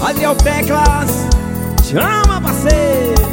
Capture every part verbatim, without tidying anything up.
Adriel Teclas, chama, parceiro.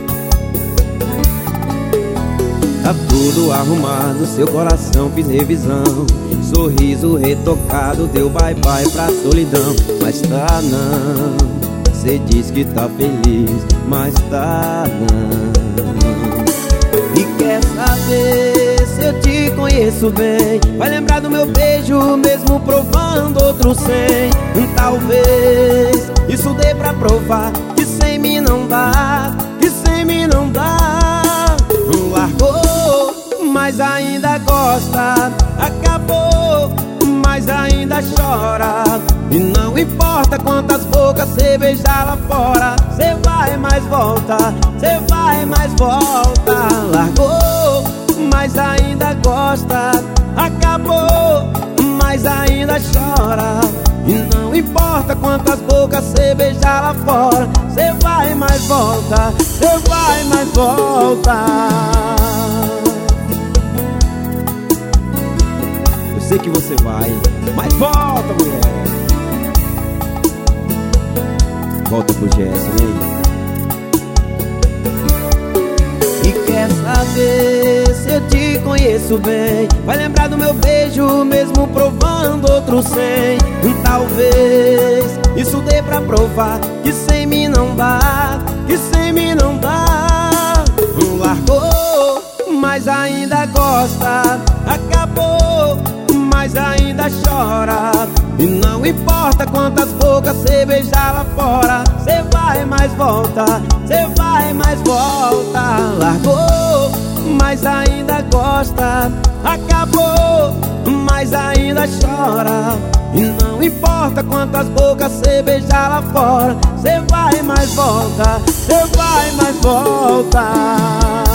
Tá tudo arrumado, seu coração fiz revisão. Sorriso retocado, deu bye bye pra solidão. Mas tá não, cê diz que tá feliz, mas tá não. E quer saber se eu te conheço bem? Vai lembrar do meu beijo, mesmo provando outro sem. Talvez isso dê pra provar que sem mim não dá, que sem mim não dá. Largou, mas ainda gosta. Acabou, mas ainda chora. E não importa quantas bocas cê beijar lá fora, cê vai mais volta, cê vai mais volta. Largou, mas ainda gosta. Acabou, mas ainda chora. E não importa quantas bocas cê beijar lá fora, cê vai mais volta, cê vai mais volta. Eu sei que você vai, mas volta, mulher. Volta pro Gerson, hein? E quer saber se eu te conheço bem? Vai lembrar do meu beijo, mesmo provando outro sem. Talvez isso dê pra provar que sem mim não dá, que sem mim não dá. Largou, mas ainda gosta. Acabou, mas ainda chora. E não importa quantas bocas cê beijar lá fora, cê vai mais volta, cê vai mais volta. Largou, mas ainda gosta. Acabou, mas ainda chora. E não importa quantas bocas cê beijar lá fora, cê vai mais volta, cê vai mais volta.